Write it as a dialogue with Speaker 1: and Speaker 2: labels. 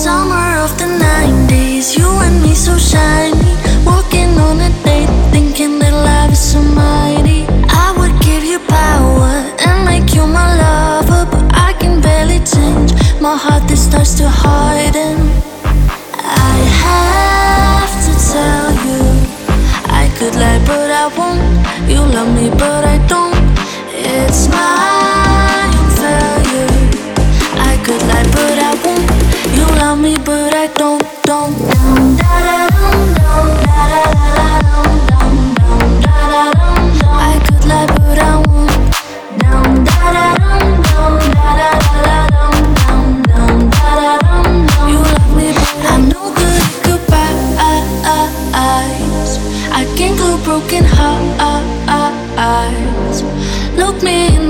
Speaker 1: Summer of the 90s, you and me so shiny. Walking on a date, thinking that love is so mighty. I would give you power and make you my lover, but I can barely change my heart that starts to harden. I have to tell you, I could lie but I won't. You love me but I don't. It's my failure. I could lie but I won't. You love me but I don't. I could lie but I won't. You love me but I'm no good at goodbyes. I can't glue broken hearts. Look me in